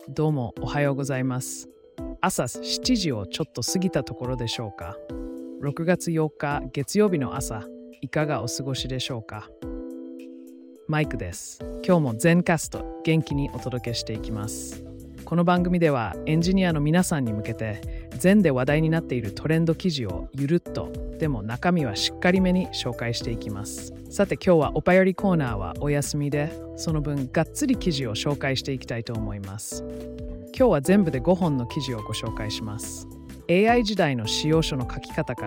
どうもおはようございます。朝7時をちょっと過ぎたところでしょうか。6月8日月曜日の朝、いかがお過ごしでしょうか。マイクです。今日もゼンキャスト元気にお届けしていきます。この番組ではエンジニアの皆さんに向けてゼンで話題になっているトレンド記事をゆるっとでも中身はしっかりめに紹介していきます。さて今日はお便りコーナーはお休みで、その分がっつり記事を紹介していきたいと思います。今日は全部で5本の記事をご紹介します。 AI 時代の仕様書の書き方から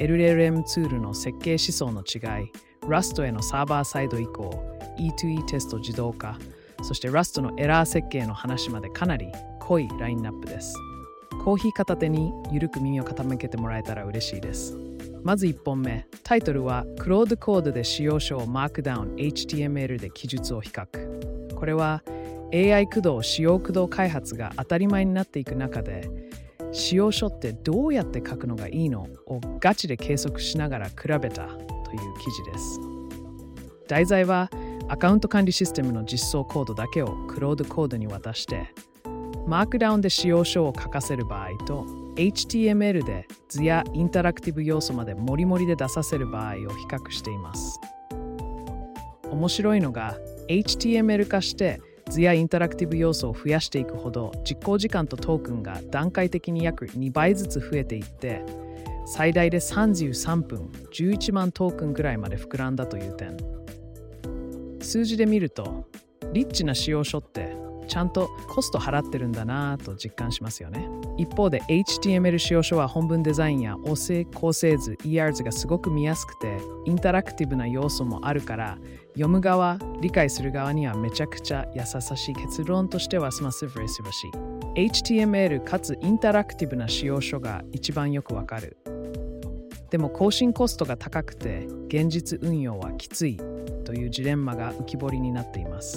LLM ツールの設計思想の違い、 Rust へのサーバーサイド移行、 E2E テスト自動化、そして Rust のエラー設計の話までかなり濃いラインナップです。コーヒー片手にゆるく耳を傾けてもらえたら嬉しいです。まず1本目、タイトルはクロードコードで仕様書をマークダウン、 HTML で記述を比較。これは AI 駆動、仕様駆動開発が当たり前になっていく中で、仕様書ってどうやって書くのがいいのをガチで計測しながら比べたという記事です。題材はアカウント管理システムの実装コードだけをクロードコードに渡して、マークダウンで仕様書を書かせる場合と HTML で図やインタラクティブ要素までモリモリで出させる場合を比較しています。面白いのが HTML 化して図やインタラクティブ要素を増やしていくほど実行時間とトークンが段階的に約2倍ずつ増えていって、最大で33分11万トークンぐらいまで膨らんだという点。数字で見るとリッチな仕様書ってちゃんとコスト払ってるんだなぁと実感しますよね。一方で HTML 仕様書は本文デザインや音声構成図 ER 図がすごく見やすくてインタラクティブな要素もあるから、読む側、理解する側にはめちゃくちゃ優しい。結論としてはスマスブレスバシ HTML かつインタラクティブな仕様書が一番よくわかる。でも更新コストが高くて現実運用はきついというジレンマが浮き彫りになっています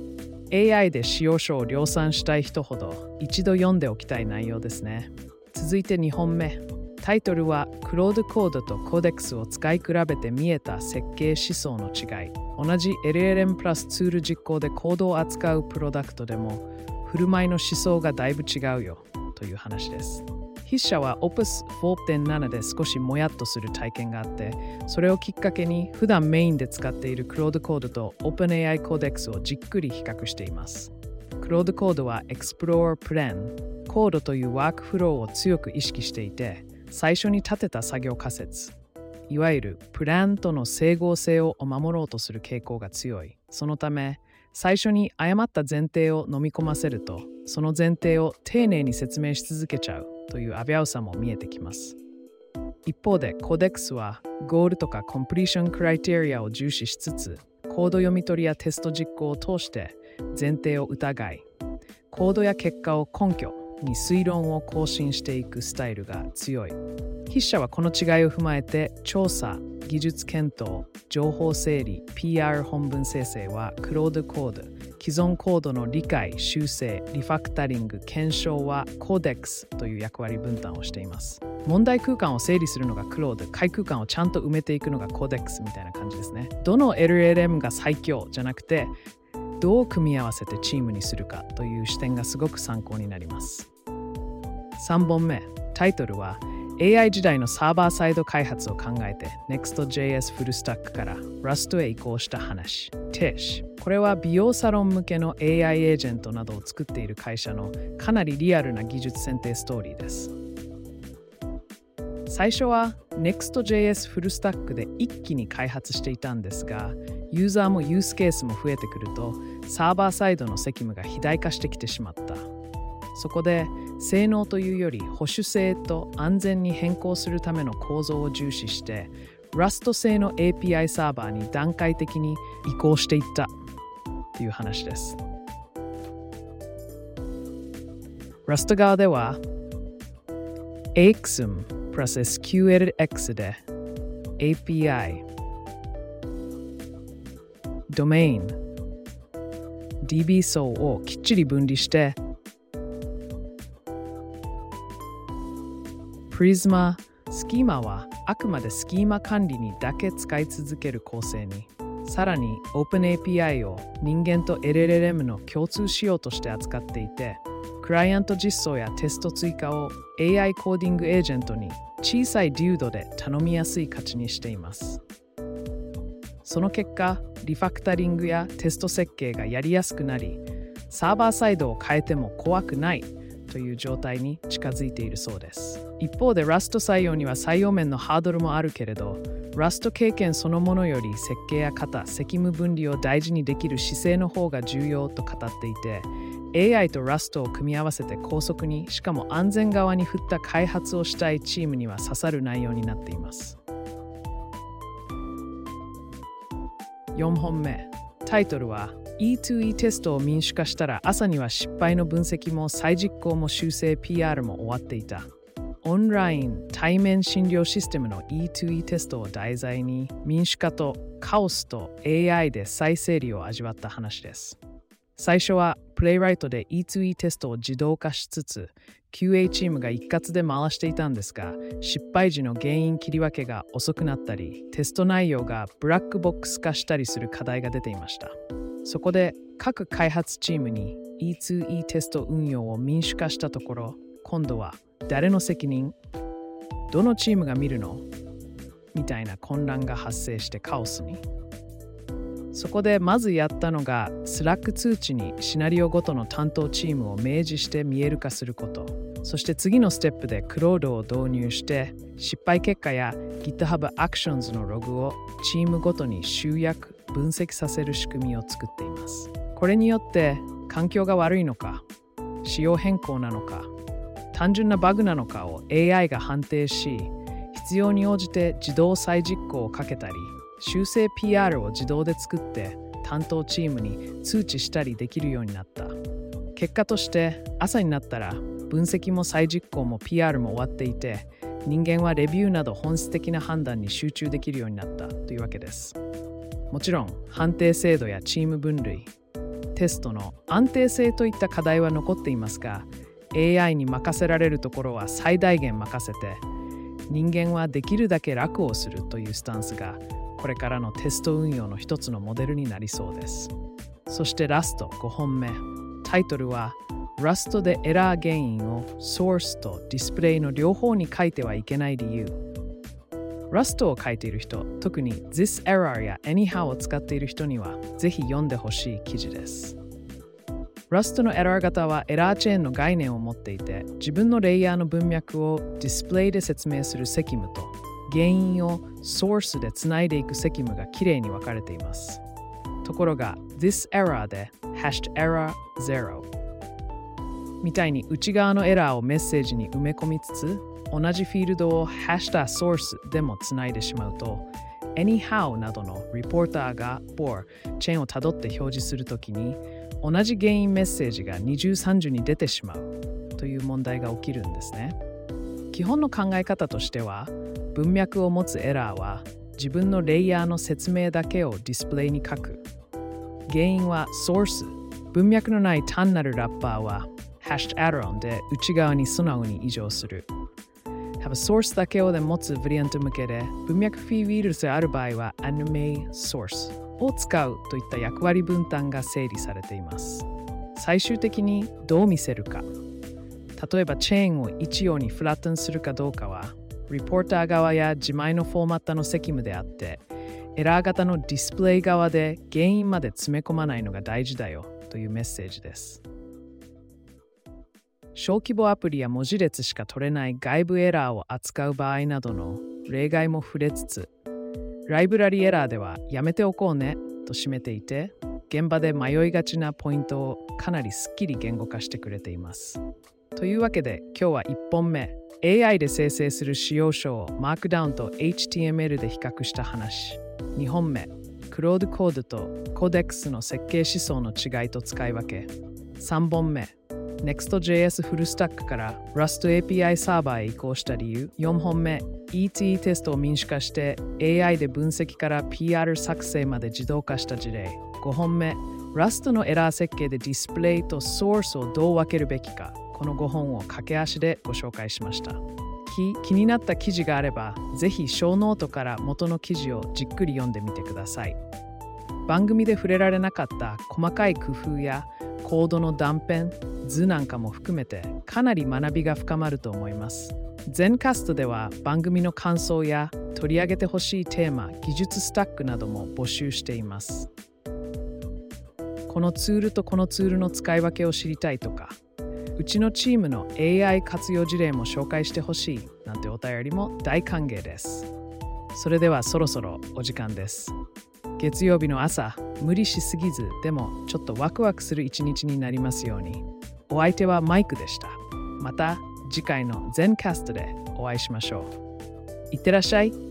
。AI で仕様書を量産したい人ほど一度読んでおきたい内容ですね。続いて2本目、タイトルはクロードコードとコーデックスを使い比べて見えた設計思想の違い。同じ LLM プラスツール実行でコードを扱うプロダクトでも振る舞いの思想がだいぶ違うよという話です。筆者は Opus 4.7 で少しもやっとする体験があって、それをきっかけに普段メインで使っているクロードコードと OpenAI コーデックスをじっくり比較しています。クロードコードは Explore Plan、コードというワークフローを強く意識していて、最初に立てた作業仮説、いわゆるプランとの整合性を守ろうとする傾向が強い。そのため、最初に誤った前提を飲み込ませると、その前提を丁寧に説明し続けちゃうという危うさも見えてきます。一方でコーデックスはゴールとかコンプリーションクライテリアを重視しつつ、コード読み取りやテスト実行を通して前提を疑い、コードや結果を根拠に推論を更新していくスタイルが強い。筆者はこの違いを踏まえて調査、技術検討、情報整理、PR 本文生成はクロードコード、既存コードの理解、修正、リファクタリング、検証はコーデックスという役割分担をしています。問題空間を整理するのがクロード、解空間をちゃんと埋めていくのがコーデックスみたいな感じですね。どの LLM が最強じゃなくて、どう組み合わせてチームにするかという視点がすごく参考になります。3本目、タイトルはAI 時代のサーバーサイド開発を考えて Next.js フルスタックから Rust へ移行した話。Tish。これは美容サロン向けの AI エージェントなどを作っている会社のかなりリアルな技術選定ストーリーです。最初は Next.js フルスタックで一気に開発していたんですが、ユーザーもユースケースも増えてくるとサーバーサイドの責務が肥大化してきてしまった。そこで性能というより保守性と安全に変更するための構造を重視して Rust 製の API サーバーに段階的に移行していったという話です。Rust 側では AXIM プラス SQLX で API、ドメイン、DB 層をきっちり分離してプリズマ、スキーマはあくまでスキーマ管理にだけ使い続ける構成に、さらに OpenAPI を人間と LLM の共通仕様として扱っていて、 クライアント実装やテスト追加を AI コーディングエージェントに小さい流度で頼みやすい価値にしています。その結果、リファクタリングやテスト設計がやりやすくなり、サーバーサイドを変えても怖くないという状態に近づいているそうです。一方で Rust 採用には採用面のハードルもあるけれど、Rust 経験そのものより設計や型、責務分離を大事にできる姿勢の方が重要と語っていて、AI と Rust を組み合わせて高速に、しかも安全側に振った開発をしたいチームには刺さる内容になっています。4本目、タイトルは E2E テストを民主化したら朝には失敗の分析も再実行も修正 PR も終わっていた。オンライン対面診療システムの E2E テストを題材に民主化とカオスと AI で再整理を味わった話です。最初はプレイライトで E2E テストを自動化しつつ QA チームが一括で回していたんですが、失敗時の原因切り分けが遅くなったり、テスト内容がブラックボックス化したりする課題が出ていました。そこで各開発チームに E2E テスト運用を民主化したところ、今度は誰の責任？どのチームが見るの？みたいな混乱が発生してカオスに。そこでまずやったのが、スラック通知にシナリオごとの担当チームを明示して見える化すること。そして次のステップでクロードを導入して、失敗結果や GitHub Actions のログをチームごとに集約、分析させる仕組みを作っています。これによって環境が悪いのか、仕様変更なのか、単純なバグなのかを AI が判定し、必要に応じて自動再実行をかけたり、修正 PR を自動で作って担当チームに通知したりできるようになった。結果として朝になったら分析も再実行も PR も終わっていて、人間はレビューなど本質的な判断に集中できるようになったというわけです。もちろん判定精度やチーム分類、テストの安定性といった課題は残っていますが、AI に任せられるところは最大限任せて、人間はできるだけ楽をするというスタンスがこれからのテスト運用の一つのモデルになりそうです。そしてラスト5本目。タイトルは Rust でエラー原因を Source とディスプレイの両方に書いてはいけない理由。Rust を書いている人、特に This Error や Anyhow を使っている人にはぜひ読んでほしい記事です。Rust のエラー型はエラーチェーンの概念を持っていて、自分のレイヤーの文脈をディスプレイで説明する責務と、原因を Source でつないでいく責務がきれいに分かれています。ところが This Error で #error0 みたいに内側のエラーをメッセージに埋め込みつつ、同じフィールドを #source でもつないでしまうと、Anyhow などのリポーターが チェーンをたどって表示するときに、同じ原因メッセージが二重三重に出てしまうという問題が起きるんですね。基本の考え方としては、文脈を持つエラーは自分のレイヤーの説明だけをディスプレイに書く。原因は Source、文脈のない単なるラッパーは #addon で内側に素直に異常する。Source だけをで持つバリアント向けで、文脈フィーウイルスがある場合は Anime Sourceを使うといった役割分担が整理されています。最終的にどう見せるか。例えばチェーンを一様にフラットンするかどうかは、リポーター側や自前のフォーマットの責務であって、エラー型のディスプレイ側で原因まで詰め込まないのが大事だよというメッセージです。小規模アプリや文字列しか取れない外部エラーを扱う場合などの例外も触れつつ、ライブラリエラーではやめておこうねと締めていて、現場で迷いがちなポイントをかなりすっきり言語化してくれています。というわけで今日は1本目、AI で生成する仕様書をマークダウンと HTML で比較した話。2本目、クロードコードとコデックスの設計思想の違いと使い分け。3本目、Next.js フルスタックから Rust API サーバーへ移行した理由。4本目、E2E テストを民主化して AI で分析から PR 作成まで自動化した事例。5本目、Rust のエラー設計でディスプレイと Source をどう分けるべきか。この5本を駆け足でご紹介しました。気になった記事があれば、ぜひ小ノートから元の記事をじっくり読んでみてください。番組で触れられなかった細かい工夫やコードの断片、図なんかも含めてかなり学びが深まると思います。全カストでは番組の感想や取り上げてほしいテーマ、技術スタックなども募集しています。このツールとこのツールの使い分けを知りたいとか、うちのチームの AI 活用事例も紹介してほしいなんてお便りも大歓迎です。それではそろそろお時間です。月曜日の朝、無理しすぎず、でもちょっとワクワクする一日になりますように。お相手はマイクでした。また次回の全キャストでお会いしましょう。いってらっしゃい。